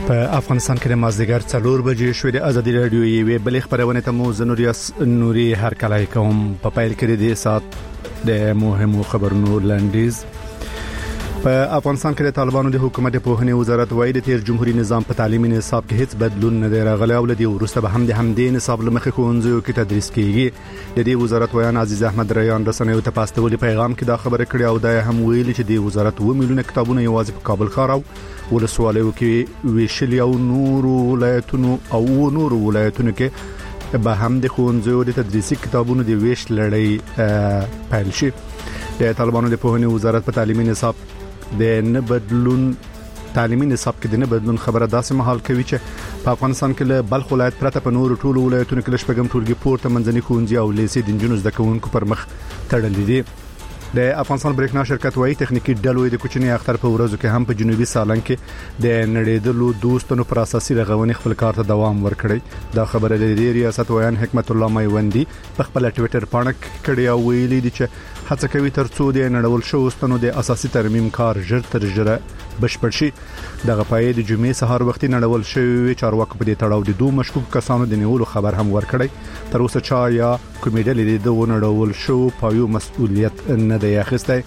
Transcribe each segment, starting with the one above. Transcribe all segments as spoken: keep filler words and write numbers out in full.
په افغانستان کې د مازدیګر څلور بجې شوې د ازادي رادیو یوې بلې خبرونه ته مو زنوریاس نوري هر کله کوم په پایل کې د سات د مهمو خبرونو لاندیز. په افغانستان کې د طالبانو د حکومت په پوهنې وزارت وایي د تیر جمهوریت نظام په تعلیمي نصاب کې هیڅ بدلون نه دی راغلی او لدی ورسته به هم د همدې نصاب لمخې ښوونځیو کې تدریس کیږي. د دې وزارت ویان عزیز احمد ریان رسنیو ته پاستولي پیغام کې دا خبره کړې او دا هم ویلي چې د وزارت و میلیونه کتابونه یوازې په کابل ښار او ولسوالیو کې ویشلي او نور ولایتونو او نور ولایتونو کې به هم د ښوونځیو د تدریسي کتابونو د ویش لړۍ پیل شي. د طالبانو د پوهنې وزارت په تعلیمي نصاب د نه بدلون تعلیمي نصاب کې د نه بدلون خبره داسې مهال کوي چې په افغانستان کې له بلخ ولایت پرته په نورو ټولو ولایتونو کې لشپږم ټولګي پورته منځني ښوونځي او لیسې د نجونو زده کوونکو پر مخ تړلي دي. د افغانستان بریښنا شرکت وايي تخنیکی ډلو د کوچنی اختر په ورځو کې هم په جنوبي سالنګ کې د نړیدلو دوستانو پر اساسي رغونې خپل کار ته دوام ورکړي. دا خبره د ریاست ویان حکمت الله میوندی په خپل ټوئیټر باندې کړي او ویلي دي چې هڅه کوي ترڅو د نړول شو ستنو د اساسي ترمیم کار ژر تر ژره بشپړ شي. دغه پای د جمعې سهار وختي نړول شوی چارواکو په دې تړاو د دوه مشکوک کسانو د نیولو خبر هم ورکړی. تر اوسه چا یا کومې ډلې د ونړول شو پایو مسؤلیت نه دی اخیستی.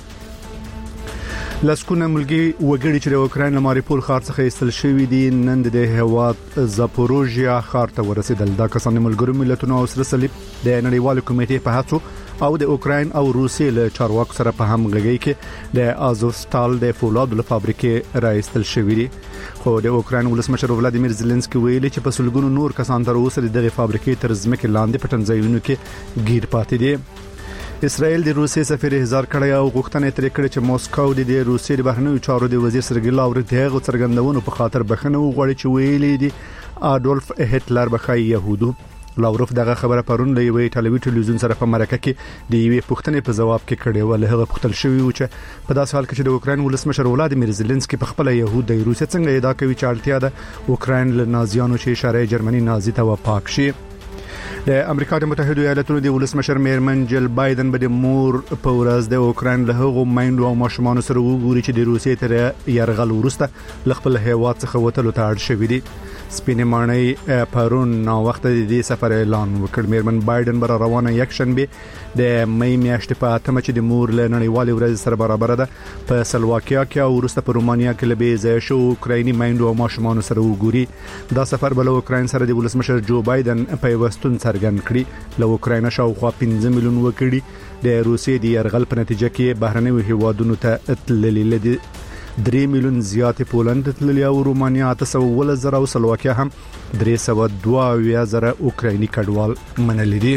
لسکونه ملګری وګړي چې د اوکراین له ماریپول ښار څخه ایستل شوی دي نن د هیواد زاپوروژیا ښار ته ورسېدل. دا کسان ملګرو ملتونو او سره صلیب د نړیوال کمیټې په هڅو او د اوکراین او روسیې له چارواکو سره په همغږي کې د آزوستال د فولادو له فابریکې راایستل شوی دي. خو د اوکراین ولسمشر ولادیمیر زيلنسکي ویلي چې په سلګونو نور کسان تر اوسه دغه فابریکې تر ځمکې لاندې پټنځایونو کې گیر پاتې دي. اسرائیل د روسیې سفیر احضار کړی او غوښتنه ترې کړې چې موسکو د روسیې د بهرنیو چارو د وزیر سرګی لاورنټ هغه څرګندونو په خاطر بخښنه وغوړي چې ویلي دي اډولف هټلر بخای يهودو. لاوروف دغه خبره پرون له یوې ټلویزیون ټلویزیون سره په مرکه کې د یوې پوښتنې په جواب کې کړې و. له هغه پوښتل شوی و چې په داسې حال کې چې د اوکراین ولسمشر ولادیمیر زيلنسکي په خپل يهود د روسیې څنګه ادعا کوي چې اړتیا ده اوکراین له نازیانو چې اشاره جرمني نازي ته وپاک شي. د امریکا د متحده ایالاتونو د ولسمشر میرمن جل بایدن به د مور په ورځ د اوکراین له هغو مایندو او ماشومان سره وګوري چې د روسیې تر يرغل وروسته خپل هیواد څخه وتلو ته اړ شوی دي. سپینې ماڼۍ پرون نو وخت د دې سفر اعلان وکړ. میرمن بایدن بر روانه یک شنبه د مې میاشتې په اتمه چې د مور له نړیوال ورځ سره برابر ده په سلواکیا کې او وروسته په رومانیا کې لبي ځای شو اوکرایني مایندو او ماشومان سره وګوري. دا سفر بل اوکراین سره د ولسمشر جو بایدن په وستون څرګند کړي. له اوکراین شاوخوا پنځه میلیون وګړي د روسیې د يرغل په نتیجه کې بهرنیو هیوادونو ته تللي لدي. درې میلیون زیات پولند تللی او رومانیا اته سوه زره او سلواکیا هم درې سوه دوه اویا زره اوکرایني کډوال منلي دي.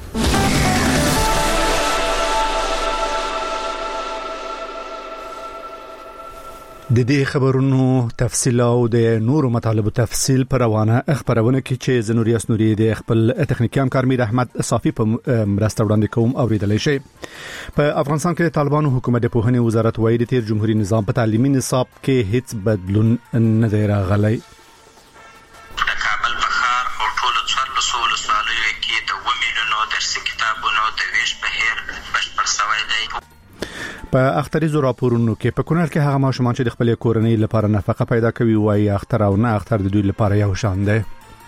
د دې خبرونو تفصیل او د نورو مطالبو تفصیل پر روانه خبرونه کې چې زنوریاس نوري د خپل تخنیکی همکار میر احمد صافی په مرسته وړاندې کوم اوریدلای شي. په افغانستان کې طالبانو حکومت د پوهنې وزارت وایي د تیر جمهوریت نظام په تعلیمي نصاب کې هیڅ بدلون نه دی راغلی. د کابل بخار او ټول څلورو ولسوالیو کې د و میلیونو درسي کتابونو د ویش بهیر بشپړ شوی دی. په اختریزو راپورونو کې په کونړ کې هغه ماشومان چې د خپل کورنۍ لپاره نفقه پیدا کوي وایي اختر او نه اختر د دوی لپاره یو شان دی.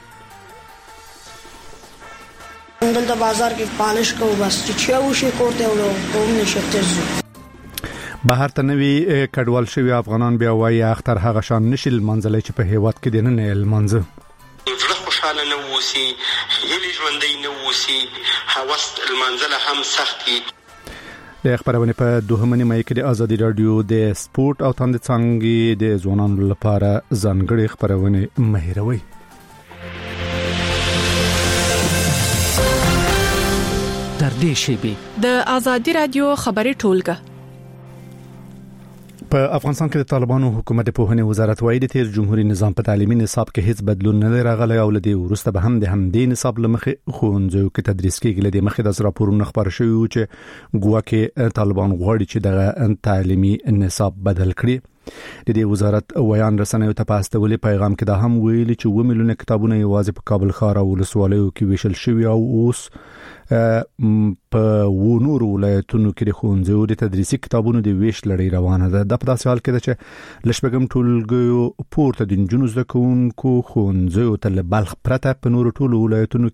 دلته بازار کې پالش کوو بس چې وشي کوته ورو کوم نشته. بهر ته نوی کډوال شوی افغانان بیا وایي اختر هغه شان نشي لمنځلای چې په هیواد کې دنه نه لمنځه. زړه خوشاله نه وسی هلي ژوندۍ نه وسی هوس لمنځله هم سختي. د خبرونه په دوهمه نیمه کې د ازادي رادیو د سپورت او تند څنګه د ځوانانو لپاره ځانګړي خبرونه مهیروي. تر دې شی د ازادي رادیو خبري ټولګه. په افغانستان کې د طالبانو حکومت په پوهنې وزارت وایي د تیر جمهوریت نظام په تعلیمي نصاب کې هیڅ بدلون نه راغلی او لدی ورسته به هم د همدې نصاب لمخې ښوونځیو کې تدریس کېږي. لدی مخې د راپورونو خبر شوی چې ګواکې طالبان غواړي چې د تعلیمي نصاب بدل کړي. د دې وزارت ویان رسنیو ته په استولې پیغام کې دا هم ویلي چې و میلیونه کتابونه یوازې په کابل ښار او ولسوالیو کې ویشل شوي او اوس په و نور ولایتونو کې د ښوونځیو د تدریسي کتابونو د ویش لړۍ روانه ده. د په داسې حال کې ده چې لشبګم ټولګیو پورته د نجونو زده کوونکو ښوونځیو ته بلخ پرته په نور ټولو ولایتونو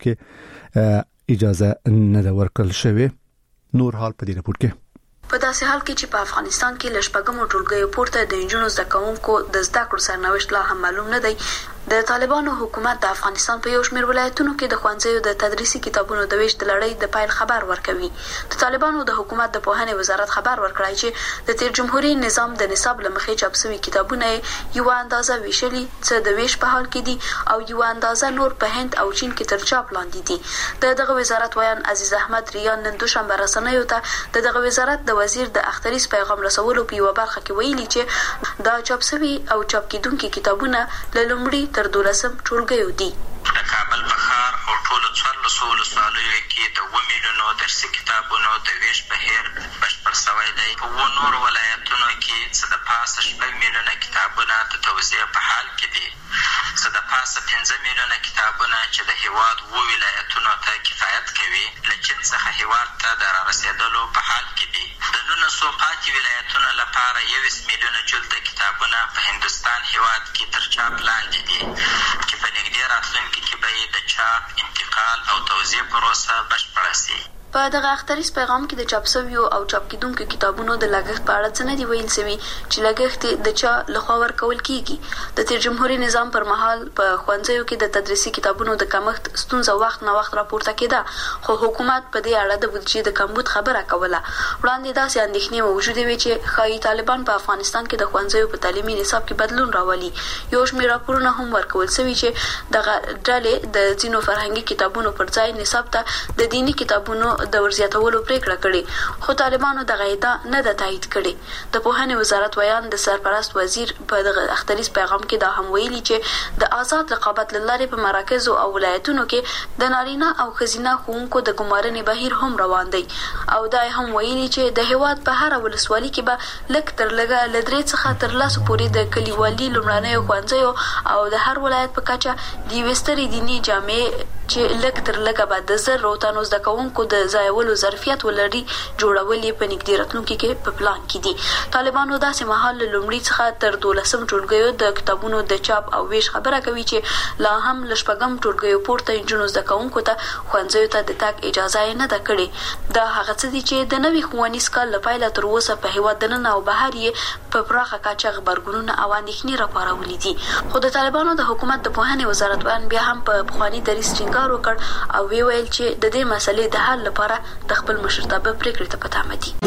کې اجازه نه ده ورکړل شوې. نور حال په دې رپورت کې په داسې حال کې چې په افغانستان کې لشبګم ټولګیو پورته د نجونو زده کوونکو د زده کړو سرنوشت لا هم معلوم نه دی. د طالبانو حکومت د افغانستان په یو شمېر ولایتونو کې د ښوونځیو د تدریسي کتابونو د ویش د لړۍ د پیل خبر ورکوي. د طالبانو د حکومت د پوهنې وزارت خبر ورکړی چې د تیر جمهوریت نظام د نصاب له مخې چاپ شوي کتابونه یو اندازه ویشلي څه د ویش په حال کې دي او یو اندازه نور په هند او چین کې تر چاپ لاندې دي. د دغه وزارت ویان عزیز احمد ریان نن دوشنبه رسنیو ته د دغه وزارت د وزیر د اختریز پیغام رسولو په یو برخه کې ویلي چې دا چاپ شوي او چاپ کیدونکي کتابونه له لومړي تر دولسم ټولګیو دي. د کابل په ښار او ټولو څوارلسو ولسوالیو کې د اووه میلیونو درسي کتابونو د ویش بهیر بشپړ سوی دی. په اووه نورو ولایتونو کې څه د پاسه شپږ میلیونه کتابونه د توزیع په حال کې دي، څه د پاسه پنځه میلیونه کتابونه چې د هیواد اووه ولایتونو ته کفایت کوي له چین څخه هیواد ته د رارسېدلو په حال کې دي. د نولسو پاتې ولایتونو لپاره یویشت میلیونه جلده کتابونه په هندوستان هیواد کې تر چاپ لاندې دي چې په نږدې راتلونکي کې به یې د چاپ، انتقال او توزیع پروسه بشپړه شي. په دغه اختریز پیغام کې د چاپ شویو او چاپ کیدونکو کتابونو د لګښت په اړه څه نه دي ویل شوي چې لګښت د چا لخوا ورکول کیږي. د تیر جمهوریت نظام پر مهال په ښوونځیو کې د تدریسي کتابونو د کمښت ستونزه وخت نه وخت راپورته کېده، خو حکومت په دې اړه د بودیجې د کمبود خبره کوله. وړاندې داسې اندېښنې موجودې وې چې ښایي طالبان په افغانستان کې د ښوونځیو په تعلیمي نصاب کې بدلون راولي. یو شمېر راپورونه هم ورکول شوي چې دغه ډلې د ځینو فرهنګي کتابونو پر ځای نصاب ته د دیني کتابونو د ورزیاتولو پریکړه کړې، خو طالبانو دغه ادعا نه ده تایید کړې. د پوهنې وزارت ویان د سرپرست وزیر په دغه اختریز پیغام کې دا هم ویلي چې د آزاد رقابت له لارې په مراکزو او ولایتونو کې د نارینه او ښځینه ښوونکو د ګمارنې بهیر هم روان دی او دا هم ویلي چې د هیواد په هره ولسوالي کې به لږ تر لږه له درې څخه تر لسو پورې د کلیوالي لومړنیو ښوونځیو او د هر ولایت په کچه د یوې سترې دیني جامعې چې لږ تر لږه به د زرو تنو زده کوونکو د ځایولو ظرفیت ولري جوړول یې په نږدې راتلونکي کې په پلان کې دي. طالبانو داسې مهال له لومړي څخه تر دولسم ټولګیو د کتابونو د چاپ او ویش خبره کوي چې لا هم له شپږم ټولګیو پورته نجونو زده کوونکو ته ښوونځیو ته د تګ اجازه یې نه ده کړې. دا هغه څه دي چې د نوي ښوونیز کال له پیله تر اوسه په هېواد دننه او بهر یې په پراخه کچه غبرګونونه او اندېښنې راپارولي دي. خو د طالبانو د حکومت د پوهنې وزارت ویان بیا هم په پخواني دریځ ټینګار وکړ او وی ویل چې د دې مسلې د حل لپاره د خپل مشرتابه پریکړې ته په تمه دي.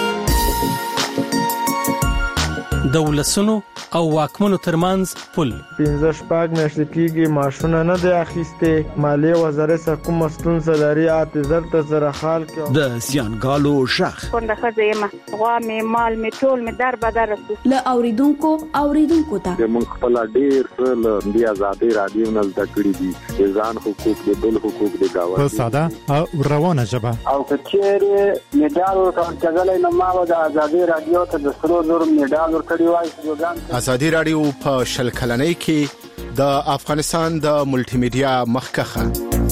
د ولسونو او واکمنو ترمنځ پل پنځه شپږ میاشتې کېږي معاشونه نه دی اخیستې. مالیې وزارت څه کومه ستونزه لري اته زر ته زره خال کې د زیانګالو شخ کونډه ښځه یم، غوا مې مال مې ټول مې در بدر رسو له اوریدونکو اوریدونکو ته موږ خپل ډیر څه له دې آزادۍ رادیو نه زده کړي دي، د ځان حقوق د بل حقوق د گاونډي په ساده او روانه ژبه او کچېره میډال ورکړل کېدل نو ما د آزادۍ رادیو ته د سرو زر میډال ورکړی وای. آزادي رادیو په شل کلنۍ کې د افغانستان د ملټي میډیا مخکخه.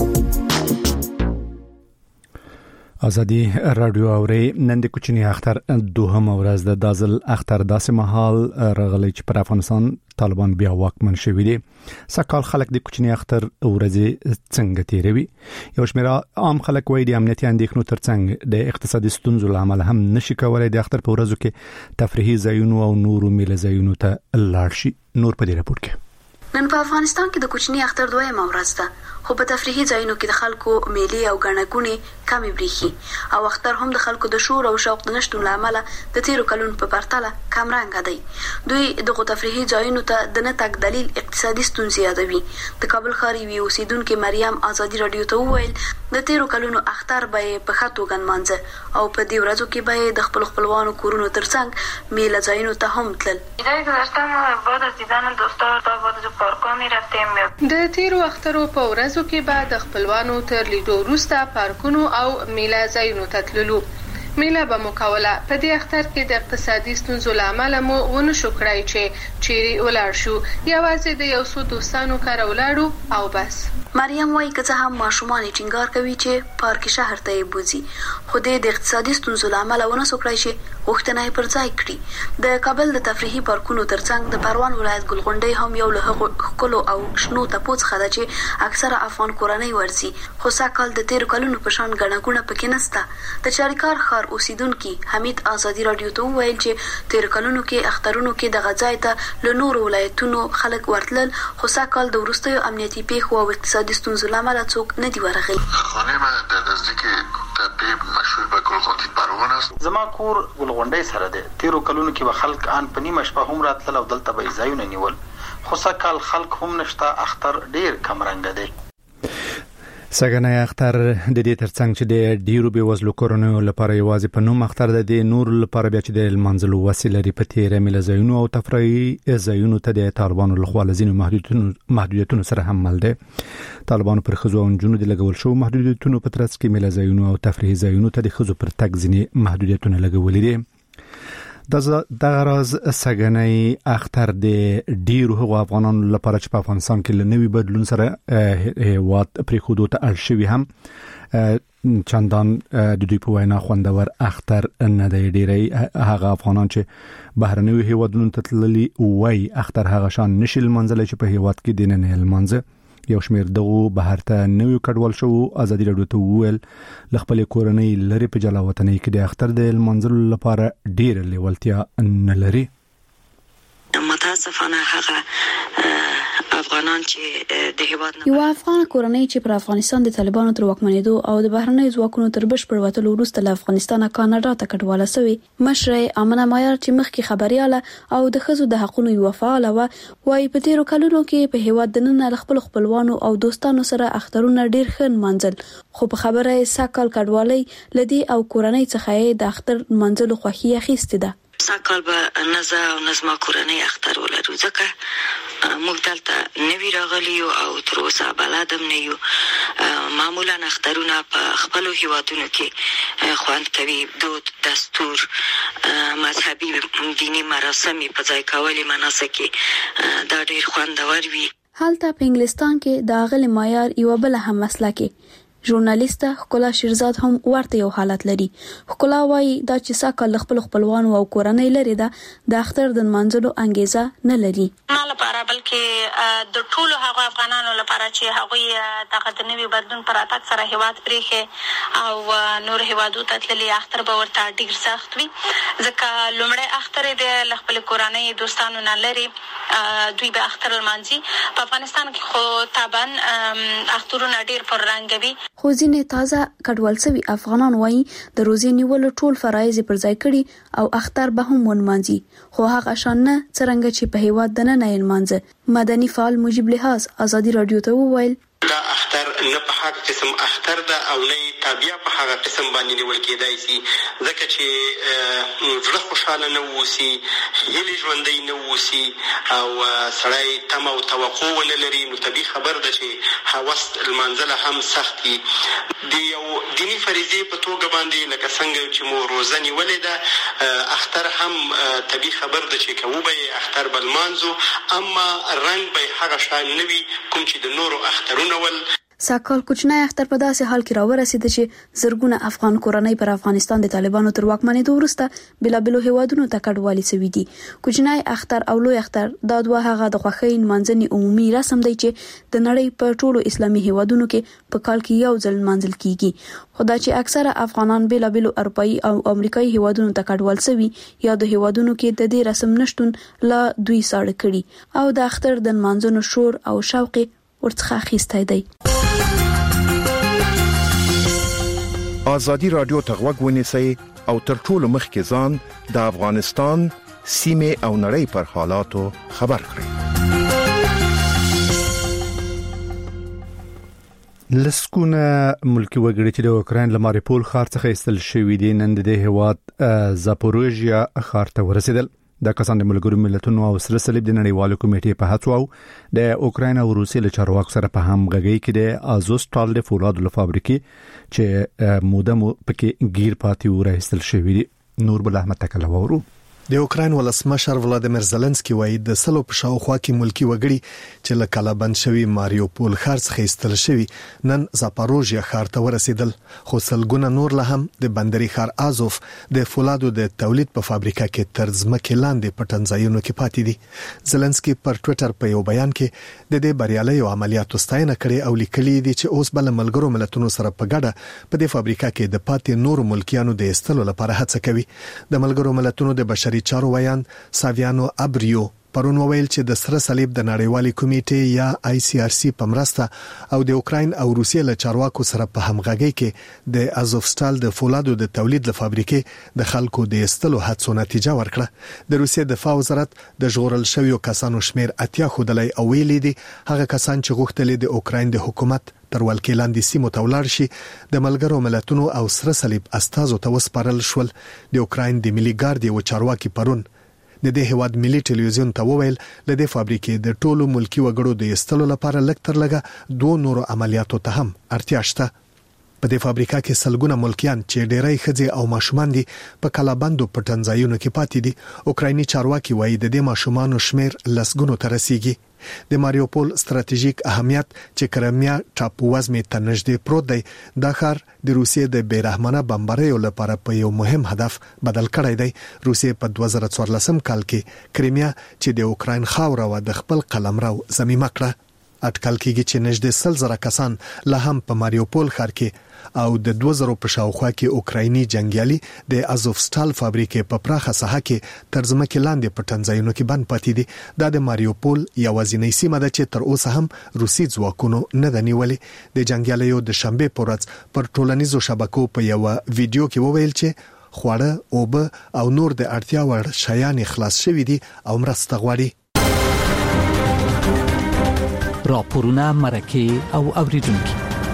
آزادي رادیو اوري نن د کوچنی اختر دوهم ورځ د دازل اختر داسې محل رغلی چې پر افغانستان طالبان بیا واکمن شوي دي. سکهال خلک د کوچنی اختر ورځې څنګه تیروي؟ یو شمېر عام خلک وایي د امنیتي اندېښنو ترڅنګ د اقتصادي ستونزو له امله هم نشي کولای د اختر په ورځو کې تفریحي ځایونو او نورو میله ځایونو ته لاړ شي. نور په دې راپور کې نن په افغانستان کې د کوچنی اختر دویمه ورځ ده، خو په تفریحي ځایونو کې د خلکو میلې او ګڼهګونې کمې بریښي او اختر هم د خلکو د شور او شوق د نشتون له امله د تیرو کلونو په پرتله کمرنګه دی. دوی دغو تفریحي ځایونو ته د نه تګ دلیل اقتصادي ستونزې یادوي. د کابل ښار یوې اوسیدونکې مریم آزادي رادیو ته وویل د تیرو کلونو اختر به یې په ښه توګه نمانځه او په دې ورځو کې به یې د خپلو خپلوانو کورونو ترڅنګ میله ځایونو ته هم تلل. د تیرو اخترو په ورځو کې به د خپلوانو تر لیدو وروسته پارکونو او میله ځایونو ته تللو. میله به مکوله په دې اختر کې د اقتصادي ستونزو لامل مو ونه شو کړای چې چیرې ولر شو یوازې د یو څو دوستانو کار ولاړو او بس. مریم وايي که څه هم ماشومان ټینګار کوي چې پارک شهر ته یې بوزي خو د اقتصادي ستونزو لامل ونه شو کړای چې وختونه یې پر ځای کړي. د کابل د تفریحي پارکونو ترڅنګ د پروان ولایت ګلغونډۍ هم یو له هغو ښکلو او شنو تپوس خده چې اکثره افغان کورنۍ ورځي خو ساکال د تیر کلونو په شان غنه ګونه پکې نسته. د چاریکار خار اوسیدونکو حمید آزادی رادیو ته ویل چې تیر کلونو کې اخترونو کې د غځای ته له نور ولایتونو خلک ورتلل خو ساکال د ورستیو امنیتي پیښو او اقتصادي ستونزو لامل څوک نه دی ورغلی. خانم د نزدیک تپې مشهور به ګلغونډۍ پروان است. زما کور ګلغونډۍ سره ده. تیر کلونو کې به خلک ان په نیمه شپه هم راتلل او دلته به ځایونه نیول خو ساکال خلک هم نشته. اختر ډیر کم رنګ دی. سګنای اختر د دې ترڅنګ چې د ډیرو به وزلو کورونو لپاره یوازې په نوم اختر د دې نور لپاره بیا چې د منځلو وسیله لري په تیر مل زینو او تفریحي زینو ته د طالبانو لخوا لزینو محدودیتونو محدودیتونو سره هم مل دي. طالبانو پر خزو او جنونو د لګول شو محدودیتونو په ترڅ کې مل زینو او تفریحي زینو ته د خزو پر تک ځینی محدودیتونه لګولې دي. د غراز سګنای اختر د ډیرو هغو افغانانو لپاره چې په افغانستان کې لنوي بدلون سره هیواد پرې خودو ته الشوي هم چندان د دوی په وینا خوندور اختر نه دی. ډیری هغه افغانان چې بهرنیو هیوادونو ته تللي وای اختر هغه شان نشل منځل چې په هیواد کې دینه نه المنځه یو شمیر دغه بهر ته نوې کډوال شو. ازادي رادیو ته ویل لخپل کورنۍ لري په جلا وطنۍ کې د اختر د منځلو لپاره ډیر لیوالتیا نه لري. متاسفانه هغه افغانان چې د هیواد یو افغان کورنۍ چې پر افغانستان د طالبانو تر واکمنېدو او د بهرنۍ ځواکونو تر بشپړ وټلو وروسته له افغانستان کاناډا ته کډواله شوی مشره امنه مایار چې مخکې خبرياله او د خزو د حقوقو یو فعال و وايي په تیرو کلونو کې په هیواد د نن خپل خپلوانو او دوستانو سره اخترونه ډیر خن منځل خو په خبره ساکال کډوالۍ لدی او کورنۍ څخه د اختر منځلو خوخي اخیسته ده. ساکال به نزا او نظم کورنۍ اختر ولرو ځکه موږ دلته نوی راغلی او تر اوسه بلادم نه یو. معمولا اخترونه په خپل هیوادونو کې خوند کوي. دود دستور مذهبي دینی مراسم په ځای کولې مناسک دا ډیر خوندور وي. حالته په انګلستان کې د اغل معیار یو بل هم مسله کې ژورنالیسټه خکولا شیرزاد هم ورته یو حالت لري. خکولا وايي دا چې ساکل خپل خپلوانو او کورنۍ لري دا د اختر د منځلو انګیزه نه لري. نه لپاره بلکې د ټولو هغه افغانانو لپاره چې هغه د قدنوي بدلون پر اتاک سره هیواد پریخه او نور هیوادو ته تللی اختر به ورته ډیر سخت وي ځکه لومړی اختر د خپل کورنۍ دوستانو نه لري دوی به اختر المانځي. په افغانستان کې خو طبعا اخترونه ډیر پر رنګ وي خو ځینې تازه کډوال شوي افغانان وایي د روزي نیولو ټول فرایض پر ځای کړي او اختر به هم ونمانځي خو هغه شان نه څرنګه چې په هیواد د نه نه منځه. مدني فعال مجيب لحاظ ازادي رادیو ته وویل دا اختر نه په هغه قسم اختر ده او نه تابع په هغه قسم باندې نیول کېدای شي ځکه چې زړه خوشاله نه ووسی هیله ژوندۍ نه ووسی او سړی تم او توقع ونه لري نو طبيعي خبر ده چې هوس المنزله هم سختي دی یو دینی فریضه په توګه باندې لکه څنګه چې مو روزه نیولې ده اختر هم طبيعي خبر ده چې کوو به اختر بل مانزو اما رنگ به هغه شان نوي کوم چې د نورو اخترونو ساکال کوچنی اختر په داسې حال کې راورسید چې زرګونه افغان کورنۍ پر افغانستان د طالبانو تر واکمنېدو وروسته بلابلو هیوادونو ته کډوالي شوي دي. کوچنی اختر او لوی اختر دا دوه هغه د خوښۍ منځني عمومي رسم دی چې د نړۍ په ټولو اسلامي هیوادونو کې په کال کې یو ځل منځل کیږي. خو دا چې اکثره افغانان بلابلو اروپایي او امریکایي هیوادونو ته کډوال شوي یا د هیوادونو کې د دې رسم نشټون لا دوی ساړه کړي او د اختر د منځونو شور او شوق ورڅخه اخیستی دی. آزادی رادیو ته غوږ ونیسئ او تر ټولو مخکې ځان د افغانستان سیمه او نړۍ پر حالاتو خبر کړئ. لسکونه ملکی وګړي چې د اوکراین له ماریپول ښار څخه ایستل شوي دي نن د هیواد زاپوروژیا ښار ته ورسېدل. د کسان د ملګرو ملتونو او سره صلیب د نړیوالو کمیټې په هڅو او د اوکراین او روسیې له چارواکو سره په همغږي کې د ازوستال د فولادو له فابریکې چې موده مو پکې گیر پاتې ورایستل شوی دی. نور بل احمد تکله وورو. د اوکراین ولسمشر ولادیمیر زيلنسکي وایي د سلو په شاوخوا کې ملکی وګړي چې له کلابند شوی ماریوپول ښار څخه ایستل شوی نن زاپاروژیا ښار ته ورسېدل، خو سلګونه نور له هم د بندري ښار ازوف د فولادو د تولید په فابریکه کې تر ځمکې لاندې په ټنځایونو کې پاتې دي. زيلنسکي پر ټوئیټر په یو بیان کې د دې بریالیو عملیاتو ستاینه کړې او لیکلي دي چې اوس بل ملګرو ملتونو سره په ګډه په دې فابریکه کې د پاتې نور ملکیانو د ایستلو لپاره هڅه کوي. د ملګرو ملتونو د بشري چارو ویان ساویانو ابریو پرون ویل چې د سره صلیب د نړیوالې کمیټې یا آی سی آر سی په مرسته او د اوکراین او روسیې له چارواکو سره په همغږي کې د ازوفستال د فولادو د تولید له فابریکې د خلکو د استلو هڅو نتیجه ورکړه. د روسیې دفاع وزارت د ژغورل شویو کسانو شمیر اتیا خودلای او ویلي دي هغه کسان چې غوښتل د اوکراین د حکومت تر ولکې لاندې سیمو ته ولاړ شي د ملګرو ملتونو او سره صلیب استازو ته وسپارل شول. د اوکراین د ملي ګارد یو چارواکي پرون د دې هواد ملي ټلویزیون ته وویل د دې فابریکې د ټولو ملکی وګړو د ایستلو لپاره لږ تر لږه دوه نورو عملیاتو ته هم اړتیا شته. په دې فابریکه کې سلګونه ملکیان چې ډېری ښځې او ماشومان دي په کلابندو په ټنځایونو کې پاتې دي. اوکرایني چارواکي وایي د دې ماشومانو شمیر لسګونو ته رسیږي. د ماریوپول ستراتیژیک اهمیت چې کرمیا ټاپو وزمې ته نږدې پروت دی د ښار د روسیې د بیرحمانه بمباریو لپاره په یو مهم هدف بدل کړی دی. روسیې په دوه زره څوارلسم کال کې کرمیا چې د اوکراین خاوره و د خپل قلمرو ضمیمه کړه. اټکل کېږي چې نږدې سل زره کسان لا هم په ماریوپول ښار کې او د دوه زره په شاوخوا کې اوکرایني جنگیالي د ازوفستال فابریکې په پراخه ساحه کې تر ځمکې لاندې په ټنځایونو کې بند پاتې دي. دا د ماریوپول یوازینۍ سیمه ده چې تر اوسه هم روسي ځواکونو نه ده نیولې. د جنگیالیو د شنبه په ورځ پر ټولنیزو شبکو په یو ویډیو کې وویل چې خواړه، اوبه او نور د اړتیا وړ شیان خلاص شوي دي او مرسته غواړي. راپورونه مرکه او اوریدونکو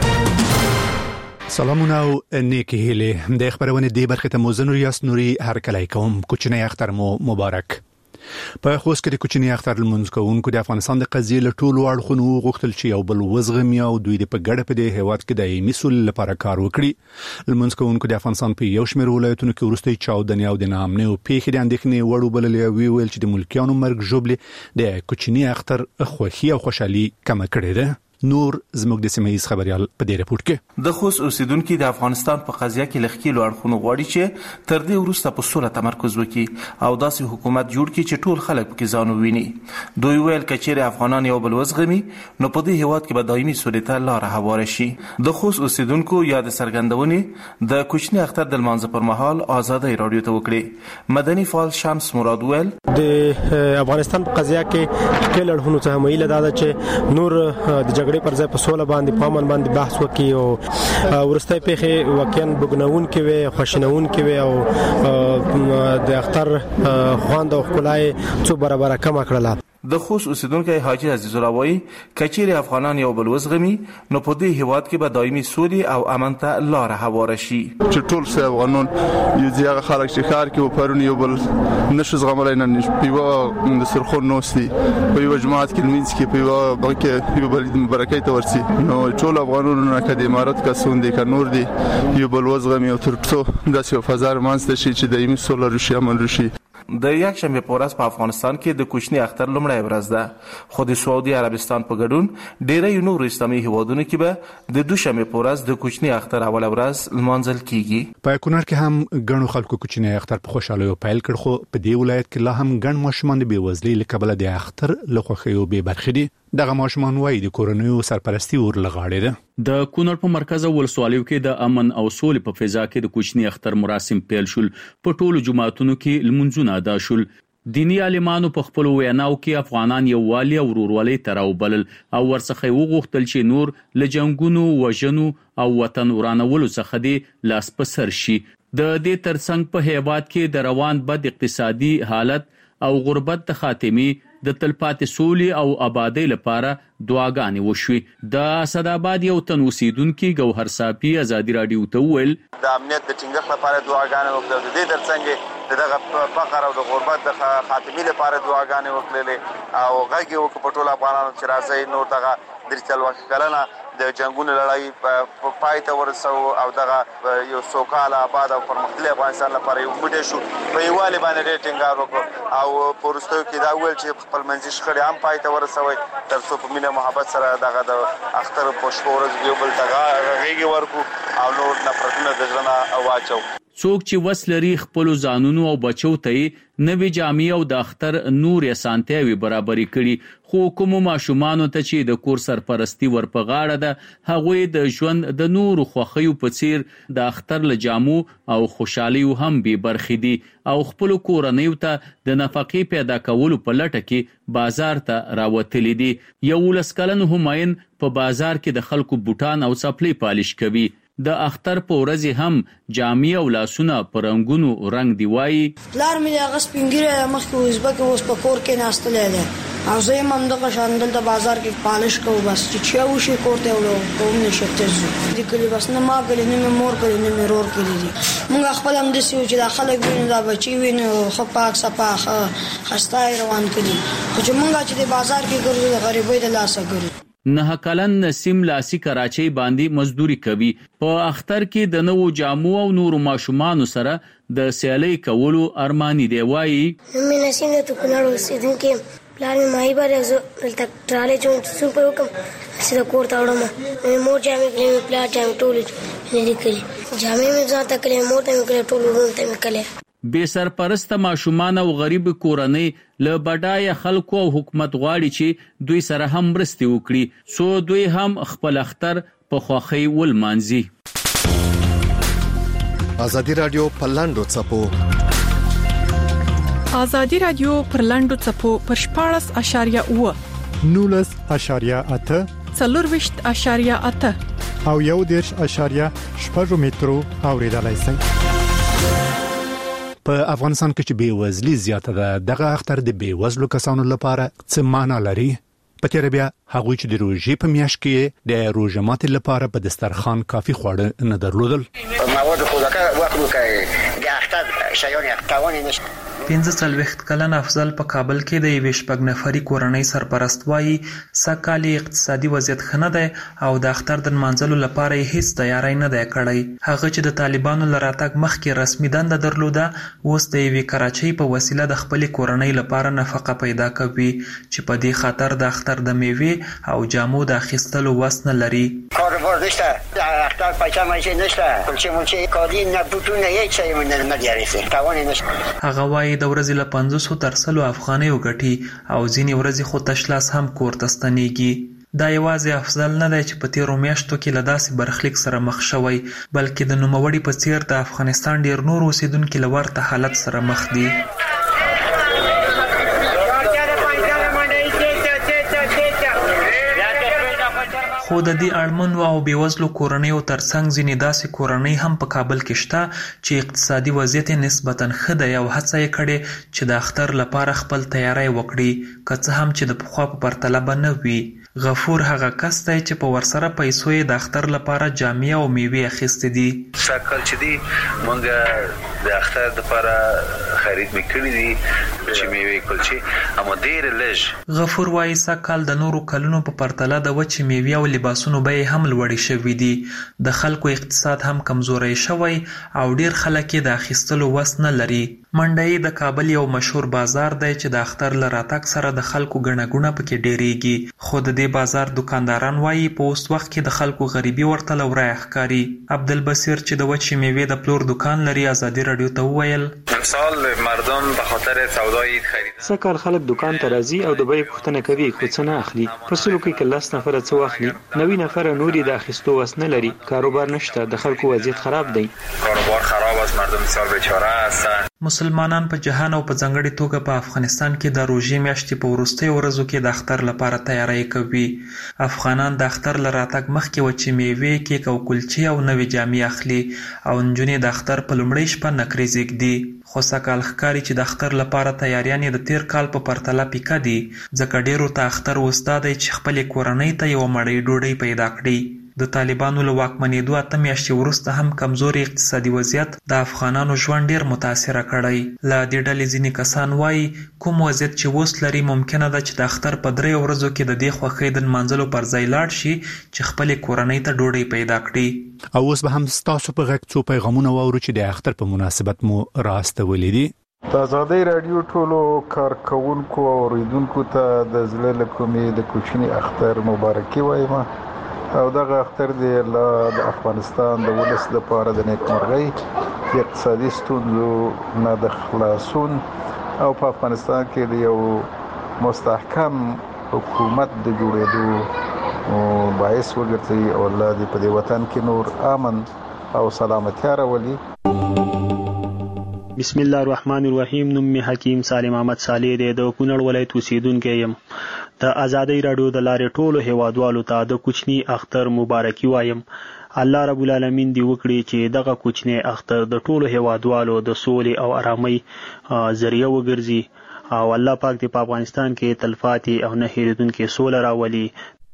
سلامونه او نیکی هیله د خبرونه دی برخه ته موزنور یاس نوري هر کله کوم کوچنی اختر مو مبارک. په خوست کې د کوچنی اختر لمونځ کوونکو د افغانستان د قضیې له ټولو اړخونو غوښتل چې یو بل وزغمي او دوی د په ګډه په دې هیواد کې د ایمي سول لپاره کار وکړي. لمونځ کوونکو د افغانستان په یو شمېر ولایتونو کې ورستي چاودنې او د نامنې او پیښې د اندېښنې وړ وبللې وی ویل چې د ملکیانو مرګ جوړلې د کوچنی اختر خوښي او خوشحالي کم کړې ده. نور زموږ د سیمه‌یز خبريال په دې رپورت کې د خوست اوسیدونکو د افغانستان په قضیه کې لخکېلو اړخونو غواړي چې تر دې وروسته په سوله تمرکز وکړي او داسې حکومت جوړ کړي چې ټول خلک پکې ځان وویني. دوی ویل کچېره افغانان یو بل وزغمي نو په دې هیواد کې به دایمي سولې ته لار هواره شي. د خوست اوسیدونکو یا د سرګندونې د کوچنی اختر د لمانځه پر مهال آزادۍ رادیو ته وکړي. مدني فعال شمس مراد ویل د افغانستان په قضیه کې خپل اړخونو ته مایل ده چې نور د جګړې پر ځای په سوله باندې په امن باندې بحث وکړي او ورسته پیښه واقعا بګناون کې وي خوشناون کې وي او د اختر خواند او خلای څو برابر کم کړل. د خوست اوسیدونکو حاجی عزیز الله وایي کچېره افغانان یو بل وزغمي نو په دې هیواد کې به دایمي سولې او امن ته لار هواره شي. چې ټول سه افغانان یو ځای خلک چې خار کې و پرون یو بل نشو زغملای نه پیو د سرخون نوستي په یو جماعت کې لمینځ کې پیو بلکې یو بل مبارکۍ ته ورسي نو ټول افغانانو نه کډې امارات کا سون دي کا نور دي یو بل وزغمي او تر څو داسې فزار مانسته شي چې دایمي سولې رشي امن رشي. د یک شنبه په ورځ په افغانستان کې د کوچنی اختر لومړی ورځ ده، خو د سعودي عربستان په ګډون ډیری نور اسلامي هیوادونو کې به د دوشنبه په ورځ د کوچنی اختر اوله ورځ لمانځل کیږي. په کونړ کې هم غنو خلکو کوچنی اختر په خوشاله پیل کړ، خو په دې ولایت کې لا هم غن ماشومان د بیوزلۍ له کبله د اختر له خوښیو به برخې دي. دغه ماشومان وایي د کورنیو سرپرستی ور لغاړي ده. د کونړ په مرکز ولسوالیو کې د امن او سولې په فضا کې د کوچنی اختر مراسم پیل شول. په ټولو جماعتونو کې لمونځونه ادا شول. دینی عالمانو په خپل ویناو کې افغانان یو والی او ورورولۍ تراو بلل او ورڅخه وغوښتل چې نور لجنګونو وژنو او وطن ورانولو څخه دی لاس په سر شي. د دې ترڅنګ په هیواد کې د روان بد اقتصادي حالت او غربت د خاتمي د تلپاتې سولې او آبادۍ لپاره دعاګانې وشوې. د اسداباد یو تن اوسیدونکي ګوهر صافي ازادي راډیو ته وویل د امنیت د ټینګښت لپاره دعاګانې وکړې، د دې ترڅنګ دغه فقر او د غربت د خاتمې لپاره دعاګانې وکړلې او غږ یې وکړ په ټولو افغانانو چې راځئ نور دغه درې څلوېښت کلنه د جنګونو لړۍ پای ته ورسوو او دغه یو سوکاله آباد او پرمختللي افغانستان لپاره یو موټی شو. په یووالي باندې ډېر ټینګار وکړو او په وروستیو کې دا وویل چې خپلمنځي شخړې هم پای ته ورسوئ تر څو په مینه محبت سره دغه د اختر په شپو ورځ یو بل ته غېږې ورکړو او نور نفرتونه د زړه نه واچو. څوک چې وس لري خپلو ځانونو او بچو ته یې نوې جامې او د اختر نور اسانتیاوې برابرې کړي، خو کومو ماشومانو ته چې د کور سرپرستي ور په غاړه ده هغوی د ژوند د نورو خوښیو په څیر د اختر له جامو او خوشحالیو هم بې برخې دي او خپلو کورنیو ته د نفقې پیدا کولو په لټه کې بازار ته راوتلي دي. یولس کلن همایون په بازار کې د خلکو بوټان او څپلۍ پالش کوي. د اختر په ورځ هم جامې او لاسونه په رنګونو رنګ دی وایي پلار مې د هغه سپینګیری مخکې ازبکې اوس په کور کې ناستلی دی او زه یم همدغه شان دلته بازار کې پالش کوو بس چې چیا وشي کور ته وړو کوم نه شفته ځو د کلي بس نه ما کلي نه مې مور کلي نه مې رور کلي دي موږ خپل همداسې وو چې دا خلک وینو دا بچي وینو ښه پاک صفا ښه ښایسته یې روان کړي خو چې موږ چې د بازار کې ګرځو د غریبۍ د لاسه ګرځو. نه کلن نسیم لاسی کراچۍ باندې مزدوري کوي. په اختر کې د نوو جامو او نورو ماشومانو سره د سیالۍ کولو ارمانی دی وایي مې نسیم ته کونړ اوسېدونکی پلار مې ماهی باندې زه دلته ټرالۍ چون څو په وکم چې د کور ته وړم مې مور جامې کړې پلار جامې ټولې نه کړې جامې مې ځان ته کړې مور ته مې کړې ټول ورون ته مې کړې. بې سرپرسته ماشومان او غریب کورنۍ له بډایه خلکو او حکومت غواړي چې دوی سره هم مرستې وکړي څو دوی هم خپل اختر په خوښۍ ولمانځي. ازادي راډیو په لاندو څپو ازادي راډیو پر لاندو څپو پر شپاړس اشاریه اوه نولس اشاریه اته څلور ویشت اشاریه اته او یو دېرش اشاریه شپږ مترو اوریدلای شئ. په افغانستان کې چې بېوزلي زیاته ده دغه اختر د بېوزلو کسانو لپاره څه معنا لري؟ په تیر بیا هغوی چې د روژې په میاشت کې د روژه ماتي لپاره په دسترخوان کافي خواړه نه درلودل. مواد خوراکه وکړو کې د اختر شیان توان نشته. پنځه څلوېښت کلن افضل په کابل کې د یوې شپږ نفري کورنۍ سرپرست وایي سږ اقتصادي وضعیت ښه نه دی او د اختر د نمانځلو لپاره یې هیڅ تیاری نه دی کړی. هغه چې د طالبانو له راتګ مخکې رسمي دنده درلوده اوس د یوې کراچۍ په وسیله د خپلې کورنۍ لپاره نفقه پیدا کوي چې په دې خاطر د اختر د میوې او جامو د اخیستلو وس نه لري. کاروبار نشته اختر پیسې مایسې نشته کلچې ملچې کالي نه بوټونه هیڅ شی نه لري توان نشته. هغه وایي د ورځې له پنځوسو تر سلو افغانیو ګټي او ځینې ورځې خو تش لاس هم کور ته ستنېږي. دا یوازې افضل نه دی چې په تیرو میاشتو کې له داسې برخلیک سره مخ شوی بلکې د نوموړي په څیر د افغانستان ډیر نور اوسیدونکي له ورته حالت سره مخ دي. خو د دې اړمنو او بېوزلو کورنیو ترڅنګ ځینې داسې کورنۍ هم په کابل کې شته چې اقتصادي وضعیت یې نسبتاً ښه دی او هڅه یې کړې چې د اختر لپاره خپل تیاری وکړي که څه هم چې د پخوا په پرتله به نه وي. غفور هغه کس دی چې په ورسره پیسو یې د اختر لپاره جامې او میوې اخیستې دي. سږ کال چې دی موږ د اختر لپاره خرید مې کړي دي چې میوې کلچې اما ډېرې لږ. غفور وایي سږ کال د نورو کلونو په پرتله د وچې میوې او لباسونو بیې هم لوړې شوي دي. د خلکو اقتصاد هم کمزوری شوی او ډیر خلک یې د اخیستلو وس نه لري. منډی د کابل یو مشهور بازار دی چې د اختر له راتګ سره د خلکو ګڼه ګوڼه پکې ډیریږي خو د دې بازار دکانداران وایي په اوس وخت کې د خلکو غریبي ورته له ورایه ښکاري. عبدالبصیر چې د وچې میوې د پلور دکان لري ازادي راډیو ته وویل امسال مردم به خاطر سودای عید خرید سږ کال خلک دکان ته راځي او د بیې پوښتنه کوي خو څه نه اخلي. په سلو کې که لس نفره څه واخلي نوي نفره نور یې د اخیستو وس نه لري. کاروبار نشته د خلکو وضعیت خراب دی. کاروبار خراب است مردم بسیار بیچاره هستند. مسلمانان په جهان او په ځانګړي توګه په افغانستان کې د روژې میاشتې په وروستیو ورځو کې د اختر لپاره تیاری کوي. افغانان د اختر له راتګ مخکې وچې میوې، کیک او کلچې او نوې جامې اخلي او نجونې د اختر په لومړۍ شپه نکرې زیږدي. خو سږکال ښکاري چې د اختر لپاره تیاریان د تیر کال په پرتله پیکه دي، ځکه ډیرو ته اختر اوس دا دی چې خپلې کورنۍ ته یوه مړۍ ډوډۍ پیدا کړي. د طالبانو له واکمنېدو اته میاشتې وروسته هم کمزوري اقتصادي وضعیت د افغانانو ژوند ډیر متاثره کړی. له دې ډلې ځینې کسان وایي کوم وضعیت چې اوس لري ممکنه ده چې د اختر په دریو ورځو کې د دې خوښۍ د نمانځلو پر ځای لاړ شي چې خپلې کورنۍ ته ډوډۍ پیدا کړي. او اوس به هم ستاسو په غږ څو پیغامونه واورو چې د اختر په مناسبت مو راستولي دي. د آزادۍ راډیو ټولو کارکونکو او اوریدونکو ته د زړه له کومې د کوچني اختر مبارکي وایم او دغه اختر دی د افغانستان د ولس لپاره د نیکمرغۍ، د اقتصادي ستونزو نه د خلاصون او په افغانستان کې د یو مستحکم حکومت د جوړېدو باعث وګرځي او الله دې په دې وطن کې نور امن او سلامتیا راولي. بسم الله الرحمن الرحیم. نوم می حکیم سالم احمد صالح دی، د کونړ ولایت اوسیدونکی یم. د آزادۍ راډیو د لارې ټولو هیوادوالو ته د کوچني اختر مبارکي وایم. الله رب العالمین دی وکړي چې دغه کوچني اختر د ټولو هیوادوالو د سولې او آرامۍ ذریعہ وګرځي او الله پاک دی په افغانستان کې تلفاتي او نه هېرېدونکې سوله راولي.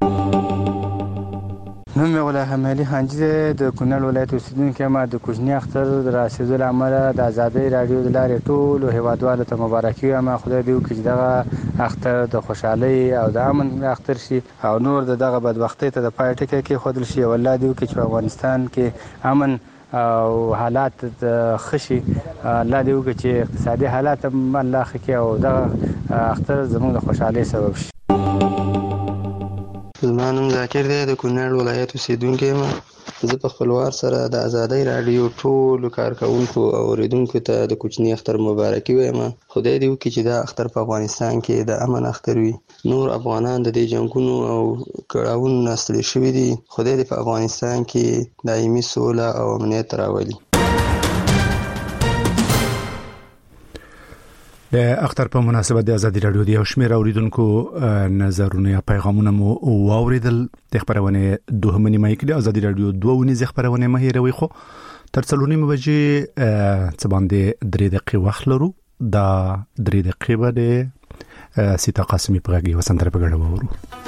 نوم یې غلام حمالي خانجي دی، د کونړ ولایت اوسیدونکی یم. د کوچني اختر د راسېدو له امله د آزادۍ راډیو د لارې ټولو هیوادوالو ته مبارکي وایم. خدای دې وکړي چې دغه اختر د خوشحالۍ او د امن اختر شي او نور د دغه بدبختۍ ته د پای ټکی کېښودل شي او الله دې وکړي چې په افغانستان کې امن او حالات ښه شي. الله دې وکړي چې اقتصادي حالات هم الله ښه کړي او دغه اختر زموږ د خوشحالۍ سبب شي. زما نوم ذاکر دی، د کونړ ولایت اوسیدونکی یم. زه په خپل وار سره د آزادۍ راډیو ټولو کارکونکو او اوریدونکو ته د کوچني اختر مبارکي وایم. خدای دې وکړي چې دا اختر په افغانستان کې د امن اختر وي. نور افغانان د دې جنګونو او کړاوونو نه ستړي شوي دي. خدای دې په افغانستان کې دایمي سوله او امنیت راولي. د اختر په مناسبت د آزادۍ راډیو د یو شمېر اوریدونکو نظرونه یا پیغامونه مو واوریدل. د خبرونه دوهمه نیمه کې د آزادۍ راډیو دوه ونیزه خبرونه مه هېروئ. خو تر څلور نیمه بجې څه باندې درې دقیقې وخت لرو. دا درې دقیقې به د سیتا قاسمي په غږ یو سندره په ګډه واورو.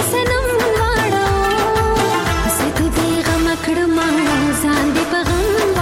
ځان دې په غم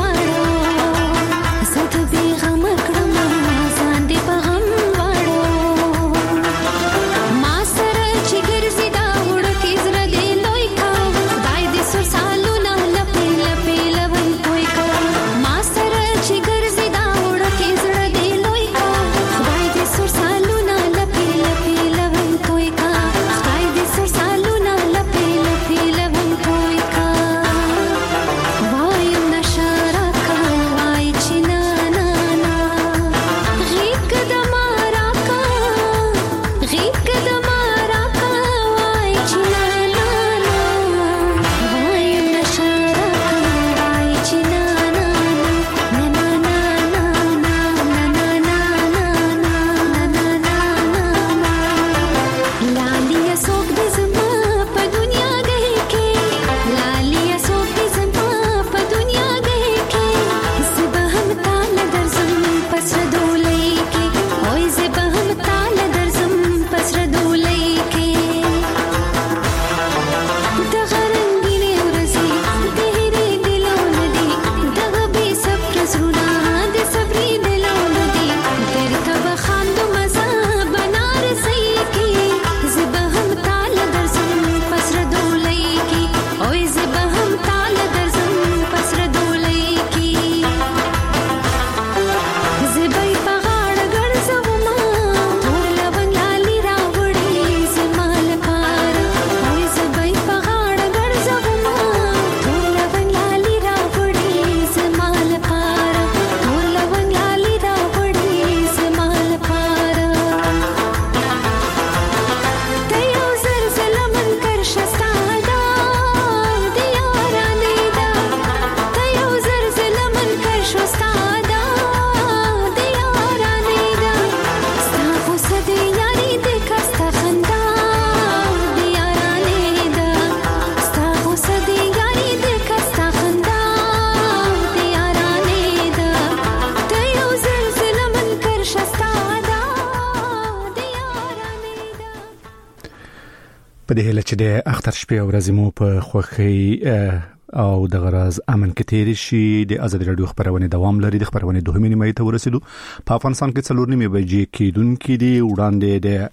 په دې هله چې د اختر شپې او ورځې مو په خوښي او د غراز امن کې تیر شي د آزاد رادیو خبرونه دوام لري. د خبرونه دوه نیمه ته ورسېدو. په افغانستان کې څلور نیمه بجې کېدونکې دي. وړاندې د